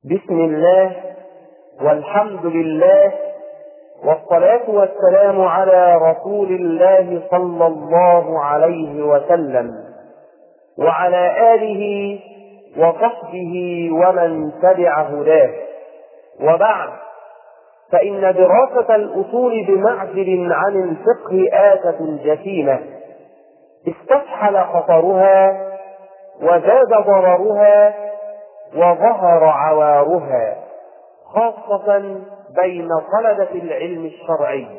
بسم الله والحمد لله والصلاة والسلام على رسول الله صلى الله عليه وسلم وعلى آله وصحبه ومن تبع هداه. وبعد، فإن دراسة الأصول بمعزل عن الفقه آفة جسيمة استفحل خطرها وزاد ضررها وظهر عوارها، خاصة بين طلبة العلم الشرعي،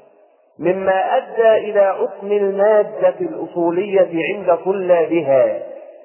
مما أدى إلى عقم المادة الأصولية عند طلابها،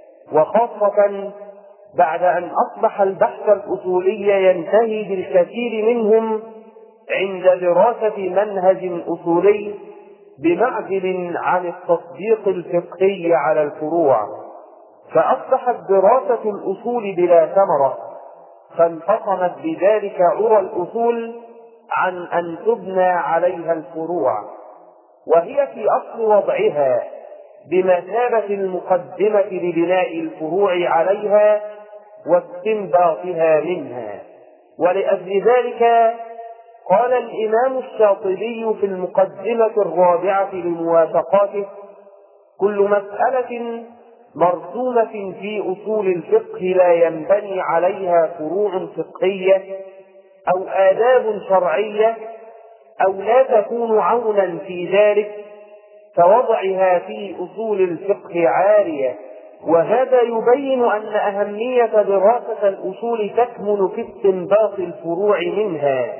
وخاصة بعد أن أصبح البحث الأصولي ينتهي بالكثير منهم عند دراسة منهج أصولي بمعزل عن التطبيق الفقهي على الفروع، فأصبحت دراسة الأصول بلا ثمرة، فانفصمت بذلك عرى الأصول عن أن تبنى عليها الفروع، وهي في أصل وضعها بمثابة المقدمة لبناء الفروع عليها واستنباطها منها. ولأجل ذلك قال الإمام الشاطبي في المقدمة الرابعة لموافقاته: كل مسألة مرسومة في أصول الفقه لا ينبني عليها فروع فقهية أو آداب شرعية أو لا تكون عونا في ذلك، فوضعها في أصول الفقه عارية. وهذا يبين أن أهمية دراسة الأصول تكمن في استنباط الفروع منها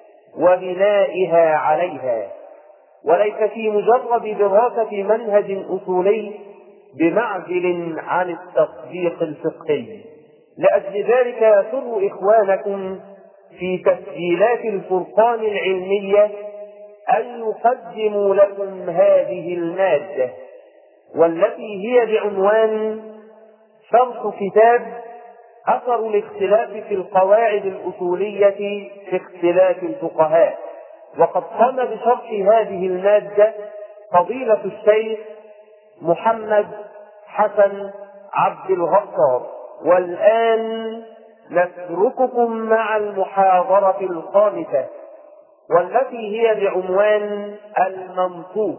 وبنائها عليها، وليس في مجرد دراسة منهج أصولي بمعزل عن التطبيق الفقهي. لأجل ذلك يسر إخوانكم في تسجيلات الفرقان العلمية أن يقدموا لكم هذه المادة، والتي هي بعنوان شرح كتاب أثر الاختلاف في القواعد الأصولية في اختلاف الفقهاء. وقد قام بشرح هذه المادة فضيلة الشيخ محمد حسن عبد الغفار. والآن نترككم مع المحاضرة الخامسة، والتي هي بعنوان المنطوق.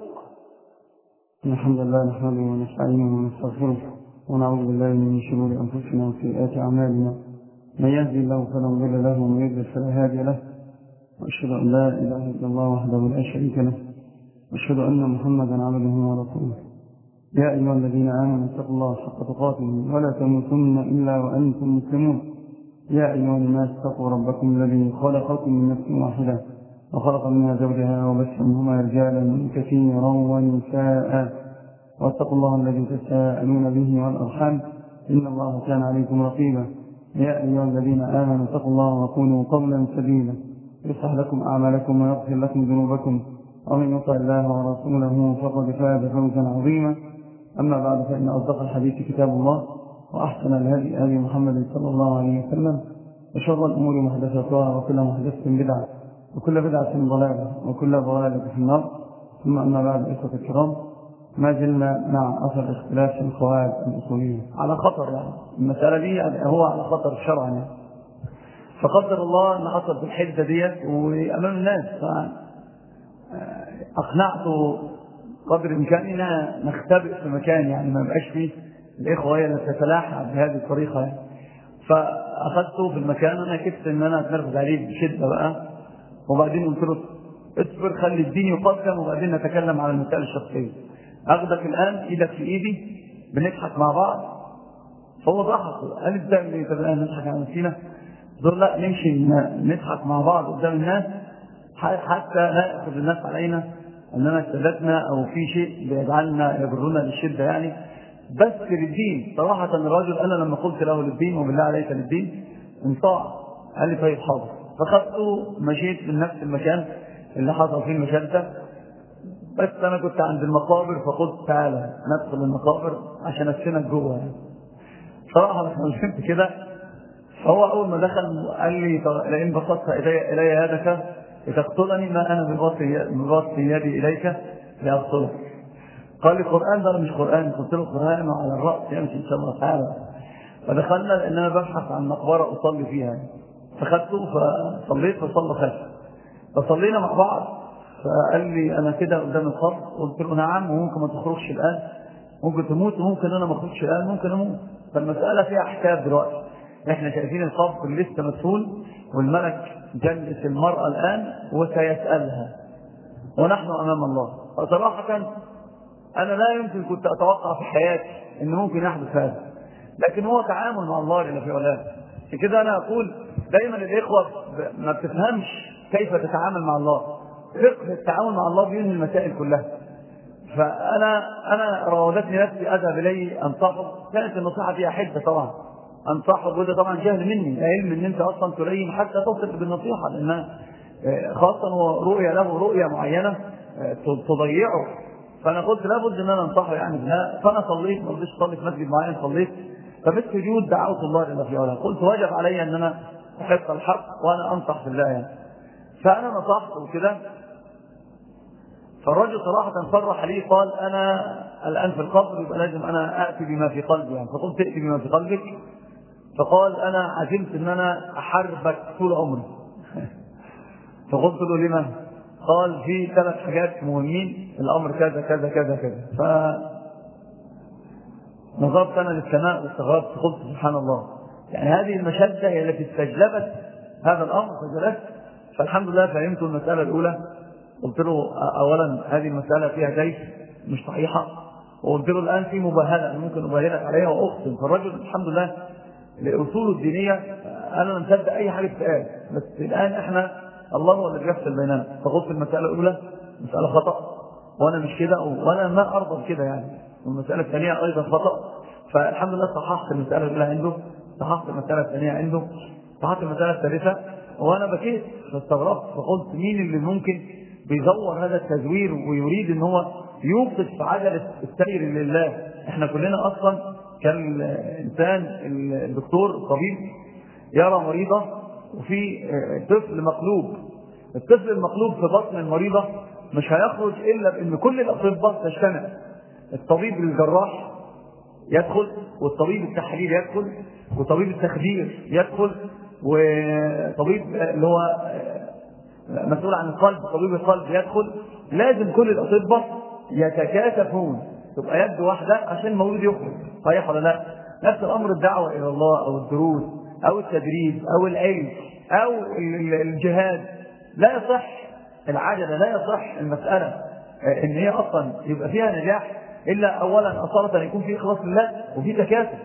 الحمد لله نحمده ونستعينه ونستغفره ونعوذ بالله من شرور أنفسنا وسيئات أعمالنا، من يهدي الله فلا مضل له ومن يضلل فلا هادي له، وأشهد أن لا إله إلا الله وحده لا شريك له، وأشهد أن محمدا عبده ورسوله. يا أيها الذين آمنوا اتقوا الله حق تقاته ولا تموتن إلا وأنتم مسلمون. يا أيها الناس اتقوا ربكم الذي خلقكم من نفس واحدة وخلق منها زوجها وبث منهما رجالا كثيرا ونساء، واتقوا الله الذي تساءلون به والأرحام إن الله كان عليكم رقيبا. يا أيها الذين آمنوا اتقوا الله وقولوا قولا سديدا يصلح لكم أعمالكم ويغفر لكم ذنوبكم، ومن يطع الله ورسوله فقد فاز فوزا عظيما. أما بعد، فإن أصدق الحديث كتاب الله، وأحسن الهدي هدي محمد صلى الله عليه وسلم، وشر الأمور محدثاتها وكل محدثة بدعة وكل بدعة ضلالة وكل ضلالة في النار. ثم أما بعد، إخوة الكرام، ما زلنا مع أثر اختلاف في القواعد الأصولية على خطر. يعني المسألة دي هو على خطر شرعا، يعني فقدر الله أن حصل في الحدة ديت وأمام الناس، أقنعته قدر إمكاننا نختبئ في مكان، يعني ما بقاش فيه الإخوة هي اللي تتلاحى بهذه الطريقة يعني. فأخذته في المكان، أنا كنت إن أنا أتنرفز عليه بشدة بقى، وبعدين قلت له اصبر خلي الدين يقدم وبعدين نتكلم على المسائل الشخصية. أخذك الآن إيدك في إيدي بنضحك مع بعض. فهو ضحك، قال بتعمل إيه؟ طب الآن نضحك على نفسنا؟ دول لا، نمشي نضحك مع بعض قدام الناس حتى لا يأخذ الناس علينا أننا استدتنا أو في شيء بيجعلنا يجرنا للشدة يعني. بس للدين صراحة الرجل أنا لما قلت له للدين وبالله عليك للدين انطاع، قال لي طيب حاضر. فخذته مشيت من نفس المكان اللي حصل فيه المشادة، بس أنا كنت عند المقابر فقلت تعالى ندخل المقابر عشان أسفنك جوه يعني. صراحة لما فهمت كده، فهو أول ما دخل قال لي لئن بسطت إلي يدك لتقتلني ما أنا ببسط يدي إليك لأقتلك. قال لي قرآن ده مش قرآن. قلت له قرآن وعلى الرأس يمشي إن شاء الله تعالى. فدخلنا لأن أنا ببحث عن مقبرة أصلي فيها، فخدته فصليت فصلى خلفي، فصلينا مع بعض. فقال لي أنا كده قدام الخط، قلت له نعم، وممكن ما تخرجش الآن، ممكن تموت، وممكن أنا ما أخرجش الآن، ممكن أموت. فالمسألة فيها احتياط دلوقتي، احنا شايفين القبر لسه مدفون، والملك جلس المرأة الآن وسيسألها، ونحن أمام الله. فصراحة أنا لا يمكن كنت أتوقع في حياتي إن ممكن يحدث هذا، لكن هو تعامل مع الله جل في علاه. كده أنا أقول دايما الإخوة ما بتفهمش كيف تتعامل مع الله. فقه التعامل مع الله بينهي المسائل كلها. فأنا راودتني نفسي أذهب إليه أنصحه، كانت النصيحة فيها حدة طبعا، أنصحه، وده طبعا جهل مني، علم إن أنت أصلا تلين حتى تصل بالنصيحة، لأن خاصة هو رؤية له رؤية معينة تضيعه. فأنا قلت لابد أن أنا أنصحه يعني بها. فأنا صليت، ما رضيتش أصلي في مسجد معين، صليت، ففي السجود دعوت الله جل في علاه، قلت واجب علي أن أنا أحق الحق وأنا أنصح في الله يعني. فأنا نصحت وكده. فالرجل صراحة صرح لي، قال أنا الآن في القبر، يبقى لازم أنا أأتي بما في قلبي يعني. فقلت ائتي بما في قلبك. فقال أنا عزمت أن أنا أحاربك طول عمري. فقلت له لما؟ قال في 3 حاجات مهمين، الأمر كذا كذا كذا كذا. فنظرت أنا للسماء واستغربت، قلت سبحان الله، يعني هذه المشدة هي التي استجلبت هذا الأمر فجلست. فالحمد لله فهمت المسألة الأولى. قلت له أولا هذه المسألة فيها جيش مش صحيحة، وقلت له الآن في مباهلة ممكن أباهلك عليها وأقسم. فالرجل الحمد لله لأصوله الدينية أنا لم أصدق أي حاجة تتقال، بس الآن إحنا الله هو اللي بيفصل بيننا. فقلت المسألة الأولى مسألة خطأ، وأنا مش كده، وأنا ما أرضى بكده يعني، والمسألة الثانية أيضا خطأ. فالحمد لله صححت المسألة الأولى عنده، صححت المسألة الثانية عنده، صححت المسألة الثالثة، وأنا بكيت فاستغربت. فقلت مين اللي ممكن بيزور هذا التزوير ويريد ان هو يوقف عجلة السير لله؟ احنا كلنا اصلا كان الانسان الدكتور الطبيب يرى مريضة وفي طفل مقلوب، الطفل المقلوب في بطن المريضة مش هيخرج الا بان كل الاطباء تجتمع، الطبيب الجراح يدخل، والطبيب التحليل يدخل، وطبيب التخدير يدخل، وطبيب اللي هو مسؤول عن القلب طبيب القلب يدخل. لازم كل الأطباء يتكاتفون، تبقى يد واحدة عشان المولود يخرج. صحيح ولا لا؟ نفس الأمر الدعوة إلى الله أو الدروس أو التدريس أو العلم أو الجهاد. لا يصح العجلة، لا يصح المسألة إن هي أصلا يبقى فيها نجاح إلا أولا أصالة أن يكون في إخلاص لله وفي تكاتف.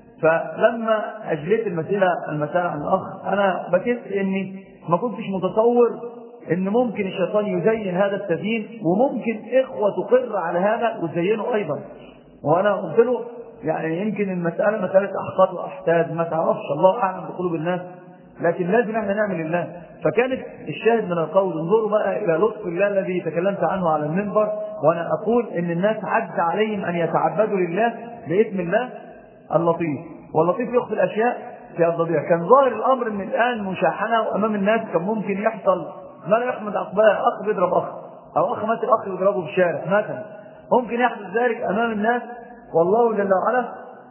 فلما أجلت المسألة عن الأخ أنا بكيت إني ما كنتش متصور إن ممكن الشيطان يزين هذا التزيين، وممكن إخوة تقر على هذا وتزينه أيضا. وأنا قلت له يعني يمكن المسألة مسألة أحقاد وأحتاد، ما تعرفش، الله أعلم بقلوب الناس، لكن لازم احنا نعمل لله. فكانت الشاهد من القول انظروا بقى إلى لطف الله الذي تكلمت عنه على المنبر، وأنا أقول إن الناس عجز عليهم أن يتعبدوا لله باسم الله اللطيف، واللطيف يخفي الأشياء في الضبيع. كان ظاهر الأمر من الآن مشاحنة أمام الناس، كان ممكن يحصل ما لا يحمد عقباه، أخ بيضرب أخ، أو أخ مات الأخ يضربه في الشارع مثلا، ممكن يحدث ذلك أمام الناس. والله جل وعلا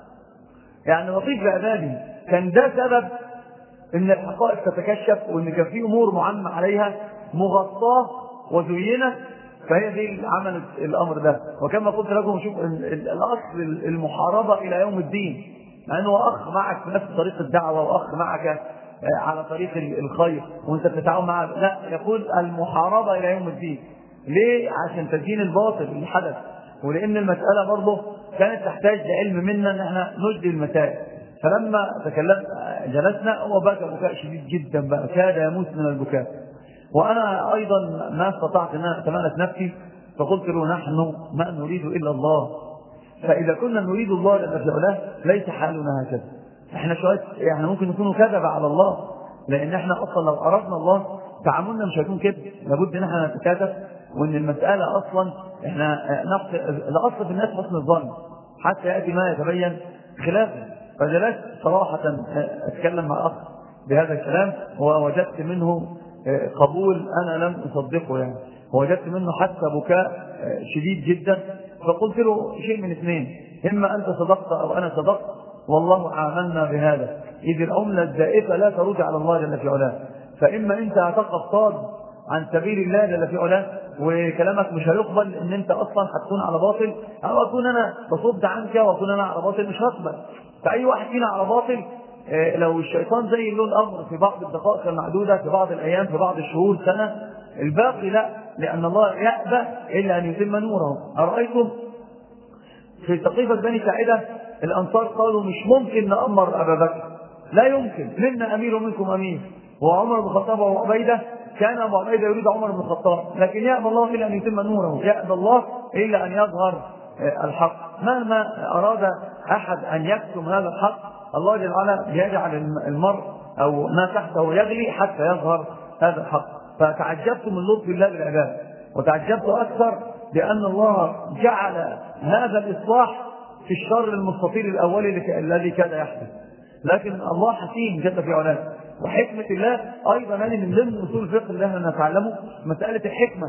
يعني لطيف بعباده. كان ده سبب إن الحقائق تتكشف، وإن كان في أمور معمم عليها مغطاة وزينة، فهي دي اللي عملت الأمر ده. وكما قلت لكم شوف الأصل المحاربة إلى يوم الدين، لأنه أخ معك في نفس طريق الدعوة، وأخ معك على طريق الخير وأنت بتتعاون معه، لا، يقول المحاربة إلى يوم الدين. ليه؟ عشان تزيين الباطل اللي حدث، ولأن المسألة برضه كانت تحتاج لعلم منا أن احنا نجدي المسائل. فلما تكلمت جلسنا هو بكى بكاء شديد جدا بقى، كاد يموت من البكاء، وأنا أيضا ما استطعت أن أتمالك نفسي. فقلت له نحن ما نريد إلا الله، فإذا كنا نريد الله لله ليس حالنا هكذا. احنا شوية يعني ممكن نكون كذب على الله، لأن احنا أصلا لو أردنا الله تعاملنا مش هيكون كده، لابد ان احنا نتكاتف، وان المسألة أصلا احنا الأصل في الناس حسن الظن حتى يأتي ما يتبين خلافه. فجلست صراحة أتكلم مع أخ بهذا الكلام، ووجدت منه قبول أنا لم أصدقه يعني، ووجدت منه حتى بكاء شديد جدا. فقلت له شيء من اثنين، إما أنت صدقت أو أنا صدقت، والله عاملنا بهذا، إذ العملة الزائفة لا ترد على الله جل في علاه. فإما أنت هتقصد عن سبيل الله جل في علاه وكلامك مش هيقبل، ان انت اصلا هتكون على باطل، او اكون انا بصد عنك واكون انا على باطل، مش هقبل. فاي واحد فينا على باطل لو الشيطان زي له الامر في بعض الدقائق المعدوده، في بعض الايام، في بعض الشهور، سنه، الباقي لا، لان الله يأبى الا ان يتم نوره. ارايتم في سقيفه بني ساعده الانصار قالوا مش ممكن نأمر ابا بكر، لا يمكن، منا امير ومنكم امير، وعمر بن الخطاب وعبيده، كان ابو عبيده يريد عمر بن الخطاب، لكن يأبى الله الا ان يتم نوره، يأبى الله الا ان يظهر الحق. مهما اراد احد ان يكتم هذا الحق، الله جل وعلا يجعل المرء او ما تحته يغلي حتى يظهر هذا الحق. فتعجبت من لطف الله بالعباد، وتعجبت اكثر لان الله جعل هذا الاصلاح في الشر المستطيل الاولي الذي كان يحدث. لكن الله حكيم جل في علاه، وحكمة الله أيضا هذه من ضمن أصول الفقه اللي احنا نتعلمه، مسألة الحكمة.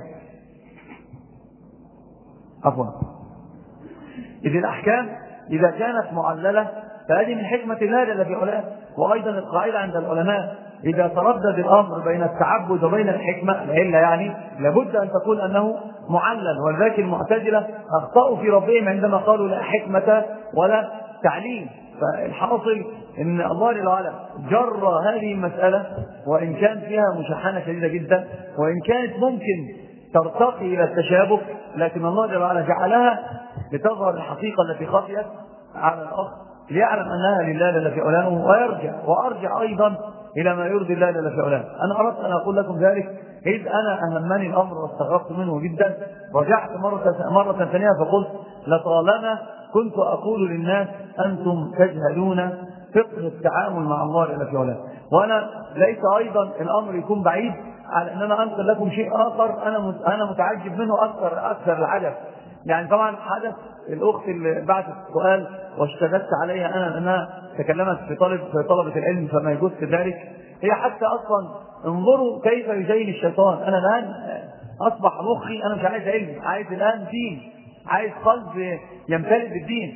عفوا، إذ الأحكام إذا كانت معللة فهذه من حكمة الله جل في علاه. وأيضا القاعدة عند العلماء إذا تردد الأمر بين التعبد وبين الحكمة العلة، يعني لابد أن تقول أنه معلل. ولذلك المعتزلة أخطأوا في ربهم عندما قالوا لا حكمة ولا تعليل. فالحاصل ان الله جل وعلا جرى هذه المسألة، وإن كان فيها مشاحنة شديدة جدا، وإن كانت ممكن ترتقي إلى التشابه، لكن الله جل وعلا جعلها لتظهر الحقيقة التي خفيت على الأخ، ليعلم أنها لله جل في علاه، وأرجع أيضا إلى ما يرضي الله جل في علاه. أنا أردت أن أقول لكم ذلك إذ أنا أهمني الأمر واستغربت منه جدا. رجعت مرة ثانية فقلت لطالما كنت أقول للناس أنتم تجهلون فقه التعامل مع الله جل في علاه، وأنا ليس أيضا الأمر يكون بعيد على أن أنا أنقل لكم شيء آخر أنا متعجب منه أكثر العجب. يعني طبعا حدث الأخت اللي بعثت السؤال واشتددت عليها أنا لأنها تكلمت في طلبة العلم فما يجوز ذلك، هي حتى أصلا انظروا كيف يزين الشيطان. أنا الآن أصبح مخي أنا مش عايز علم، عايز الآن دين، عايز قلب يمتلئ بالدين.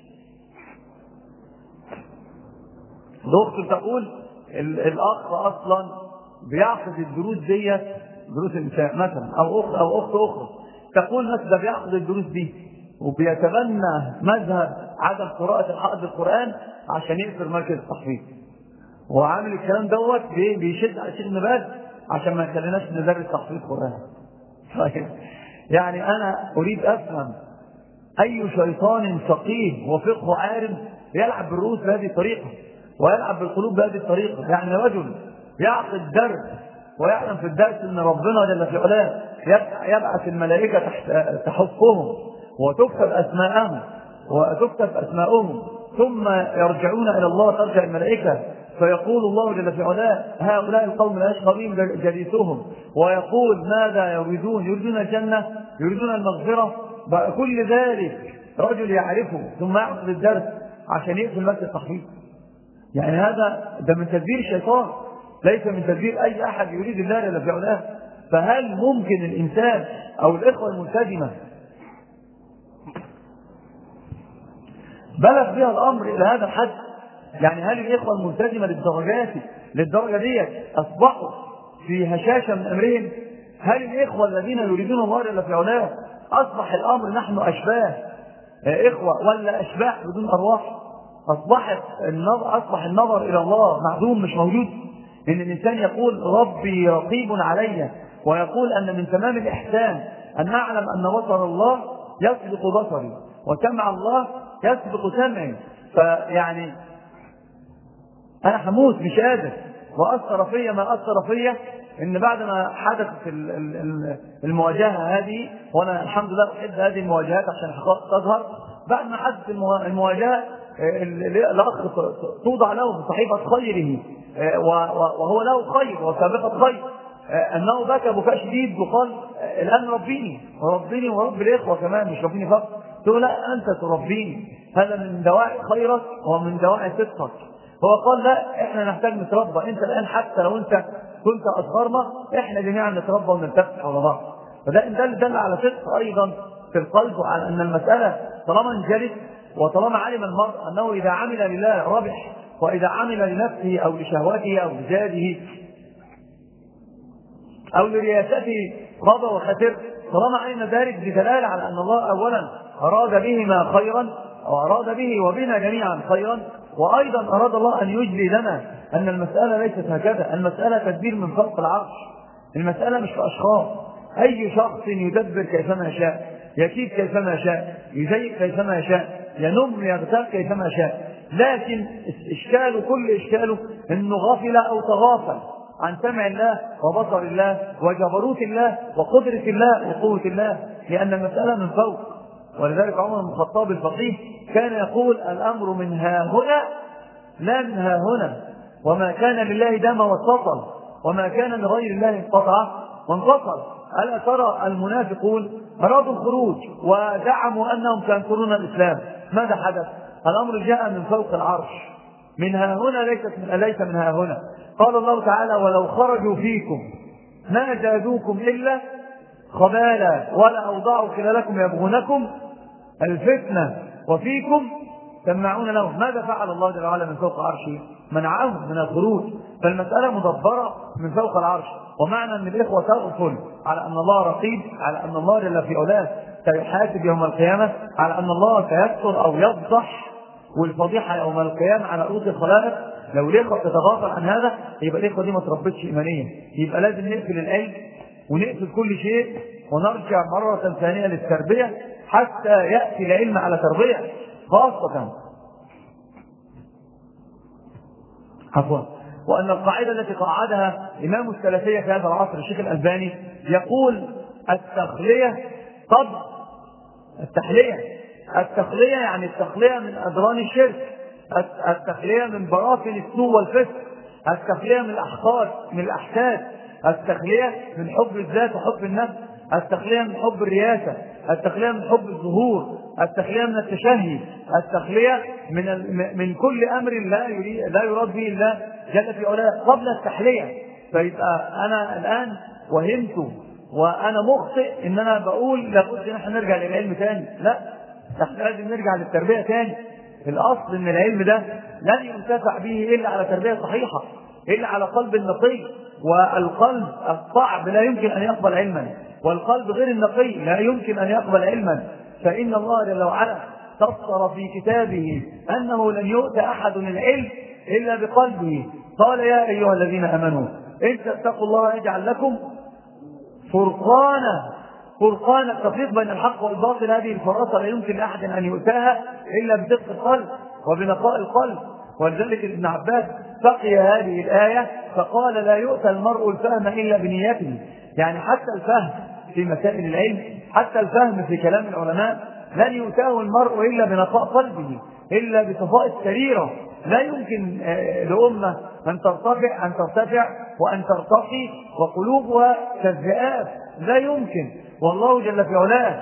الأخت تقول الأخ أصلا بيعقد الدروس دي، دروس النساء مثلا، أو أخت أخرى تقول مثلا بيعقد الدروس دي وبيتبنى مذهب عدم قراءة حائض القرآن عشان يقفل مركز التحفيظ، وعامل الكلام دوت بيشد على الشيخ باز عشان ما يخليناش ندرس تحفيظ قرآن. طيب يعني أنا أريد أفهم أي شيطان فقيه وفقه عارم يلعب بالرؤوس بهذه الطريقة ويلعب بالقلوب بهذه الطريقة؟ يعني رجل يعقد درس ويعلم في الدرس أن ربنا جل في علاه يبعث الملائكة تحفهم وتكتب أسماءهم ثم يرجعون إلى الله، ترجع الملائكة فيقول الله جل في علاه هؤلاء القوم لا يشقى بهم جليسهم، ويقول ماذا يريدون الجنة، يريدون المغفرة. كل ذلك رجل يعرفه ثم يعقد الدرس عشان يقفل مسجد التحفيظ. يعني ده من تدبير الشيطان، ليس من تدبير أي أحد يريد الله جل في علاه. فهل ممكن الإنسان أو الإخوة الملتزمة بلغ بها الأمر إلى هذا الحد؟ يعني هل الإخوة الملتزمة للدرجة دي أصبحوا في هشاشة من أمرهم؟ هل الإخوة الذين يريدون الله جل في علاه أصبح الأمر نحن أشباه إخوة ولا أشباح بدون أرواح؟ أصبح النظر إلى الله معدوم، مش موجود. إن الإنسان يقول ربي رقيب علي، ويقول أن من تمام الإحسان أن أعلم أن بصر الله يسبق بصري وسمع الله يسبق سمعي. فيعني أنا حموت مش قادر، وأثر فيا ما أثر فيا إن بعد ما حدثت المواجهة هذه، وأنا الحمد لله أحب هذه المواجهات عشان الحقائق تظهر، بعد ما حدثت المواجهة الأخ توضع له بصحيفة خيره وهو له خير وسابقة خير، أنه بكى بكاء شديد وقال الآن ربيني ورب الإخوة كمان، مش ربيني فقط. تقول لا أنت تربيني، هذا من دواعي خيرك ومن دواعي صدقك. هو قال لا احنا نحتاج نتربى، انت الآن حتى لو انت كنت أصغرنا احنا جميعا نتربى ونلتفت على بعض. فده دل على صدق أيضا في القلب، وعلى أن المسألة طالما انجلت وطالما علم المرء أنه إذا عمل لله ربح، وإذا عمل لنفسه أو لشهوته أو لزاده أو لرياسته خاب وخسر، طالما علم ذلك بدلالة على أن الله أولا أراد بهما خيرا، أو أراد به وبنا جميعا خيرا، وأيضا أراد الله أن يجلي لنا أن المسألة ليست هكذا، المسألة تدبير من فوق العرش. المسألة مش في أشخاص، أي شخص يدبر كيفما يشاء، يكيد كيفما يشاء، يزيد كيفما يشاء، ينم يغتاب كيفما يشاء، لكن إشكاله كل إشكاله أنه غافل أو تغافل عن سمع الله وبصر الله وجبروت الله وقدرة الله وقوة الله، لأن المسألة من فوق. ولذلك عمر بن الخطاب الفقيه كان يقول الأمر من ها هنا لا من ها هنا، وما كان لله دام واتصل، وما كان لغير الله انقطع وانفصل. ألا ترى المنافقون أرادوا الخروج ودعموا أنهم سينصرون الإسلام، ماذا حدث؟ الأمر جاء من فوق العرش، من ها هنا ليس من ها هنا. قال الله تعالى ولو خرجوا فيكم ما زادوكم إلا خبالا ولا أوضعوا خلالكم يبغونكم الفتنة وفيكم سمعون لهم. ماذا فعل الله جل وعلا من فوق عرشه؟ منعهم من الخروج. فالمسألة مدبرة من فوق العرش. ومعنى أن الإخوة تغفل على أن الله رقيب، على أن الله جل في علاه سيحاسب يوم القيامة، على أن الله سيستر أو يفضح والفضيحة يوم القيامة على رؤوس الخلائق. لو الإخوة تتغافل عن هذا يبقى الإخوة دي ما تربتش إيمانيا. يبقى لازم نقفل العلم ونقفل كل شيء ونرجع مرة ثانية للتربية حتى يأتي العلم على تربية خاصة. عفوا. وأن القاعدة التي قاعدها إمام السلفية في هذا العصر الشيخ الألباني يقول التخلية قبل التخلية يعني التخلية من أدران الشرك، التخلية من براثن السوء والفسق، التخلية من الأحقاد من الأحساد، التخلية من حب الذات وحب النفس، التخلية من حب الرياسة، التخلية من حب الظهور، التخلية من التشهي، التخلية من كل أمر لا يراد به الله جل في علاه قبل التحلية. فيبقى أنا الآن وهمت وأنا مخطئ إن أنا بقول لابد إن احنا نرجع للعلم تاني. لا، احنا لازم نرجع للتربية تاني. الأصل إن العلم ده لن ينتفع به إلا على تربية صحيحة، إلا على قلب نقي. والقلب الصعب لا يمكن أن يقبل علما، والقلب غير النقي لا يمكن أن يقبل علما. فإن الله جل وعلا سطر في كتابه أنه لن يؤتى أحد العلم إلا بقلبه. قال يا أيها الذين آمنوا إن تتقوا الله يجعل لكم فرقانا التفريق بين الحق والباطل. هذه الفراسة لا يمكن لأحد أن يؤتاها إلا بدقة القلب وبنقاء القلب. ولذلك ابن عباس سقي هذه الآية فقال لا يؤتى المرء الفهم إلا بنيته. يعني حتى الفهم في مسائل العلم، حتى الفهم في كلام العلماء لن يؤتاه المرء إلا بنقاء قلبه، إلا بصفاء السريرة. لا يمكن لأمة أن ترتفع وأن ترتقي وقلوبها كالذئاب، لا يمكن. والله جل في علاه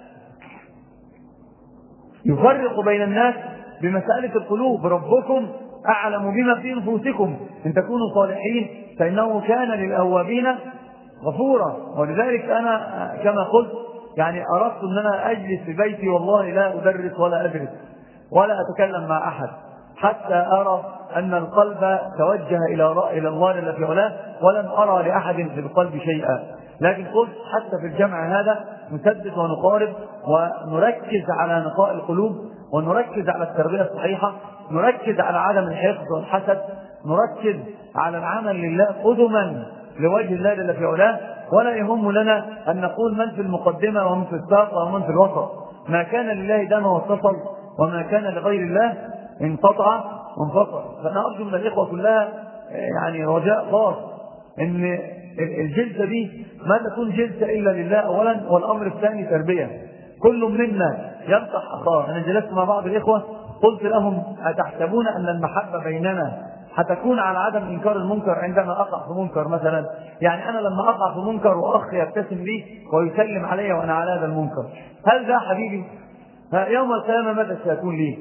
يفرق بين الناس بمسألة القلوب. ربكم أعلم بما في نفوسكم إن تكونوا صالحين فإنه كان للأوابين غفورا. ولذلك أنا كما قلت يعني أردت أن أنا أجلس في بيتي والله لا أدرس ولا أدرس ولا أتكلم مع أحد حتى أرى أن القلب توجه إلى الله جل في علاه، ولم أرى لأحد في القلب شيئا. لكن قلت حتى في الجمع هذا نسدد ونقارب ونركز على نقاء القلوب، ونركز على التربية الصحيحة، نركز على عدم الحقد والحسد، نركز على العمل لله قدما لوجه الله جل في علاه. ولا يهم لنا أن نقول من في المقدمة ومن في الساق ومن في الوسط. ما كان لله دام واتصل، وما كان لغير الله انقطع وانفصل. فأنا أرجو من الإخوة كلها يعني رجاء خاص أن الجلسة دي ما تكون جلسة إلا لله أولا، والأمر الثاني تربية. كل منا ينصح أخاه. أنا جلست مع بعض الإخوة قلت لهم أتحسبون أن المحبة بيننا هتكون على عدم إنكار المنكر عندما أقع في منكر مثلا؟ يعني أنا لما أقع في منكر وأخ يبتسم لي ويسلم علي وأنا على هذا المنكر، هل ده حبيبي؟ يوم القيامة ماذا سيكون لي؟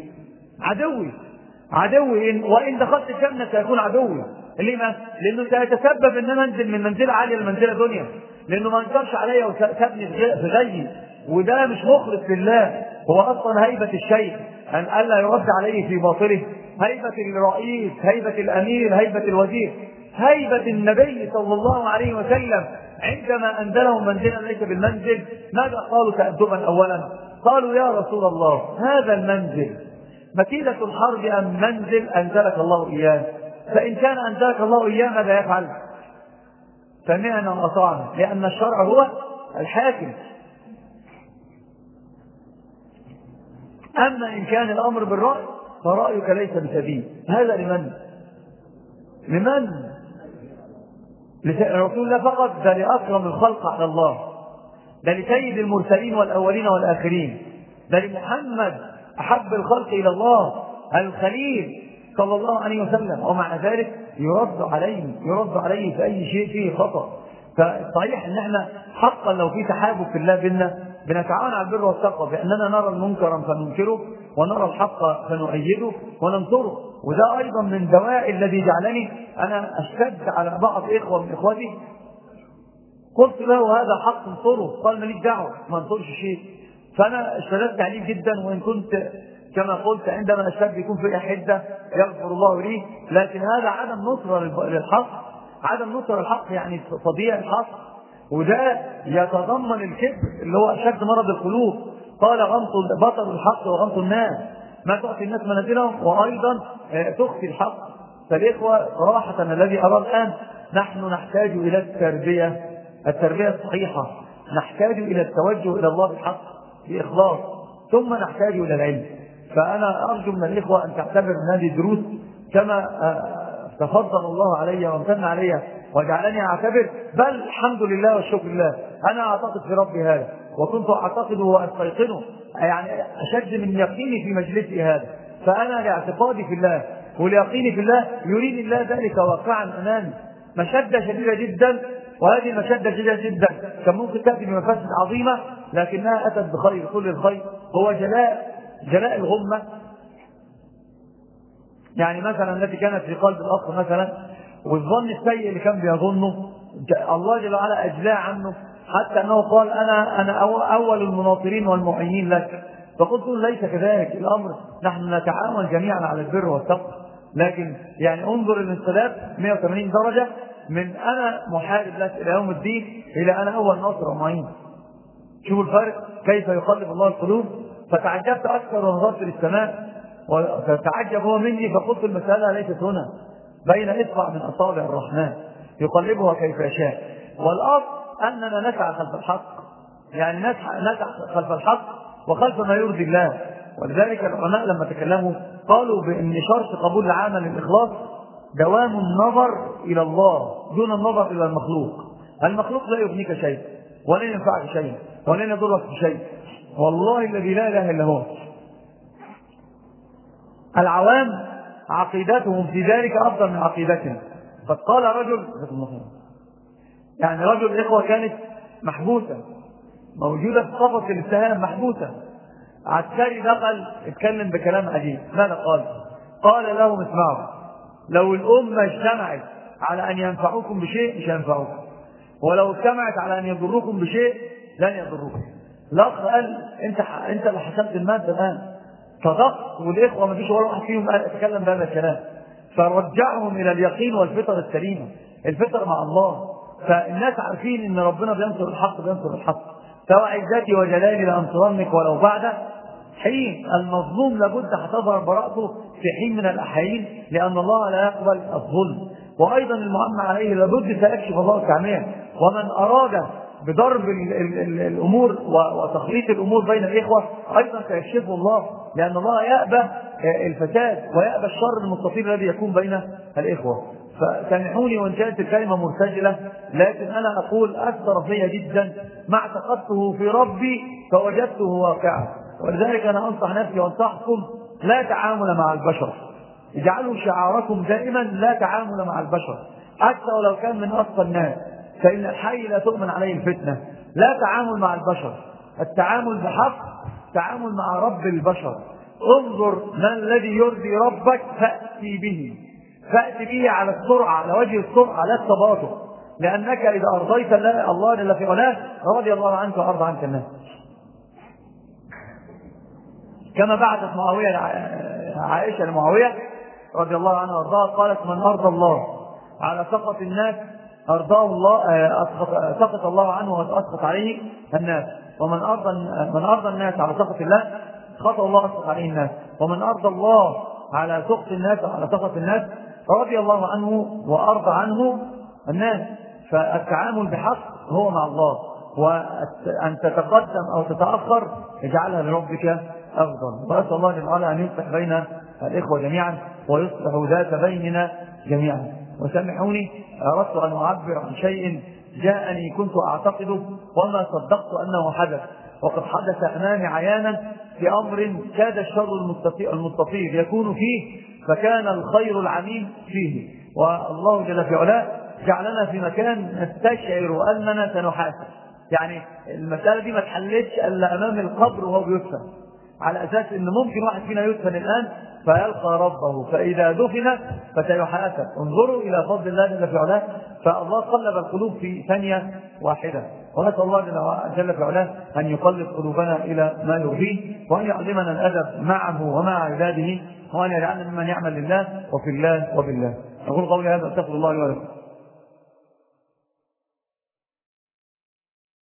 عدوي وإن دخلت الجنة سيكون عدوي. لما؟ لأنه سيتسبب أن أنا أنزل من منزلة عالية لمنزلة دنيا، لأنه ما انكرش علي وسابني في غيي، وده مش مخلص لله. هو أصلا هيبة الشيء أن ألا يرد عليه في باطله. هيبة الرئيس، هيبة الأمير، هيبة الوزير، هيبة النبي صلى الله عليه وسلم عندما أنزلهم منزلا ليس بالمنزل. ماذا قالوا تأدبا؟ أولا قالوا يا رسول الله هذا المنزل مكيدة الحرب أم منزل أنزلك الله إياه؟ فإن كان أنزلك الله إياه ماذا يفعل؟ سمعنا وأطعنا، لأن الشرع هو الحاكم. أما إن كان الأمر بالرأي فرأيك ليس بسبيل. هذا لمن؟ الرسول لا فقط، ده لأكرم الخلق على الله، ده لسيد المرسلين والأولين والآخرين، ده لمحمد أحب الخلق إلى الله الخليل صلى الله عليه وسلم. ومع ذلك يرد عليه في أي شيء فيه خطأ. فصحيح ان احنا حقا لو في تحابب في الله بيننا بنتعاون على البر والتقوى، باننا نرى المنكر فننكره ونرى الحق فنؤيده وننصره. وده ايضا من دواء الذي جعلني انا اشتد على بعض اخوه من اخوتي. قلت له هذا حق انصره، قال ماليش دعوه ما انصرش شيء. فانا اشتددت عليه جدا، وان كنت كما قلت عندما اشتد يكون في حده يغفر الله لي، لكن هذا عدم نصره للحق، عدم نصر الحق يعني تضييع الحق. وده يتضمن الكبر اللي هو اشد مرض القلوب. قال بطل الحق وغمط الناس، ما تعطي الناس منازلهم وايضا تخفي الحق. فالاخوه صراحه الذي ارى الان نحن نحتاج الى التربيه الصحيحه، نحتاج الى التوجه الى الله بالحق باخلاص، ثم نحتاج الى العلم. فانا ارجو من الاخوه ان تعتبر من هذه الدروس كما تفضل الله علي وامتن علي وجعلني اعتبر، بل الحمد لله والشكر لله انا اعتقد في ربي هذا، وكنت اعتقده واستيقنه يعني اشد من يقيني في مجلسي هذا. فانا لاعتقادي في الله وليقيني في الله يريد الله ذلك واقعا امامي. مشده شديده جدا، وهذه مشده شديده جدا كان ممكن تاتي بمفاسد عظيمه، لكنها اتت بخير. كل الخير هو جلاء الغمه. يعني مثلا التي كانت في قلب الاخ مثلا، والظن السيء اللي كان بيظنه الله جل وعلا اجلاه عنه، حتى انه قال انا اول المناصرين والمعينين لك. فقلت له ليس كذلك الامر، نحن نتعاون جميعا على البر والتقوى، لكن يعني انظر الانقلاب 180 درجه من انا محارب لك الى يوم الدين الى انا اول ناصر ومعين. شوفوا الفرق كيف يقلب الله القلوب. فتعجبت اكثر ونظرت للسماء فتعجب هو مني، فقلت المسألة ليست هنا بين إصبع من أصابع الرحمن يقلبها كيف يشاء. والأصل أننا نسعى خلف الحق، يعني نسعى خلف الحق وخلف ما يرضي الله. ولذلك العلماء لما تكلموا قالوا بأن شرط قبول العمل الإخلاص دوام النظر إلى الله دون النظر إلى المخلوق. المخلوق لا يغنيك شيء ولن ينفعك شيء ولن يضرك بشيء، والله الذي لا إله إلا هو. العوام عقيدتهم في ذلك أفضل من عقيدتنا. قد قال رجل، يعني رجل إخوة كانت محبوسة موجودة في قفص الاتهام محبوسة، عسكري دخل اتكلم بكلام عجيب. ماذا قال؟ قال لهم اسمعوا، لو الأمة اجتمعت على أن ينفعوكم بشيء مش هينفعوكم، ولو اجتمعت على أن يضروكم بشيء لن يضروكم. الأخ قال أنت اللي حسمت المادة الآن، صدقت، والإخوة ما فيش ولا واحد فيهم يتكلم بهذا الكلام. فرجعهم إلى اليقين والفطر السليمة، الفطر مع الله. فالناس عارفين إن ربنا بينصر الحق بينصر الحق، سواء عزتي وجلالي لأنصرنك ولو بعد حين. المظلوم لابد هتظهر براءته في حين من الأحايين، لأن الله لا يقبل الظلم. وأيضا المعمى عليه لابد سيكشف الله التعمية. ومن أراد بضرب الأمور وتخليط الأمور بين الإخوة أيضا سيكشفه الله، لأن الله يأبى الفساد ويأبى الشر المستطيل الذي يكون بين الإخوة. فسامحوني وإن كانت الكلمة مرتجلة، لكن أنا أقول أثر فيا جدا ما اعتقدته في ربي فوجدته واقعا. ولذلك أنا أنصح نفسي وأنصحكم لا تعامل مع البشر، اجعلوا شعاركم دائما لا تعامل مع البشر، حتى ولو كان من أصل الناس، فإن الحي لا تؤمن عليه الفتنة. لا تعامل مع البشر، التعامل بحق تعامل مع رب البشر. انظر ما الذي يرضي ربك فأتي به على السرعة، على وجه السرعة لا التباطؤ، لأنك إذا أرضيت الله جل في علاه رضي الله عنك وأرضى عنك الناس. كما بعثت معاوية عائشة لمعاوية رضي الله عنه وارضاه قالت: من أرضى الله على سخط الناس أرضاه الله، سخط الله عنه وأسخط عليه الناس، ومن أرضى الناس على سخط الله خطأ الله أسخط عليه الناس، ومن أرضى الله على سخط الناس على سخط الناس رضي الله عنه وأرضى عنه الناس. فالتعامل بحق هو مع الله، وأن تتقدم أو تتأخر اجعلها لربك أفضل. وأسأل الله جل وعلا أن يصلح بين الإخوة جميعا ويصلح ذات بيننا جميعا. وسامحوني أردت أن أعبر عن شيء جاءني كنت أعتقده وما صدقت أنه حدث، وقد حدث أمامي عيانا في أمر كاد الشر المستطير يكون فيه فكان الخير العميم فيه، والله جل في علاه جعلنا في مكان نستشعر أننا سنحاسب. يعني المسألة دي ما تحلتش إلا أمام القبر وهو بيدفن، على أساس أن ممكن واحد فينا يدفن الآن فيلقى ربه، فإذا دفن فسيحاسب. انظروا إلى فضل الله جل في علاه، فالله قلب القلوب في ثانية واحدة، ونسأل الله جل في علاه أن يقلب قلوبنا إلى ما يرضيه، وأن يعلمنا الأدب معه ومع عباده، وأن يجعلنا ممن يعمل لله وفي الله وبالله. أقول قولي هذا، أستغفر الله لي ولكم.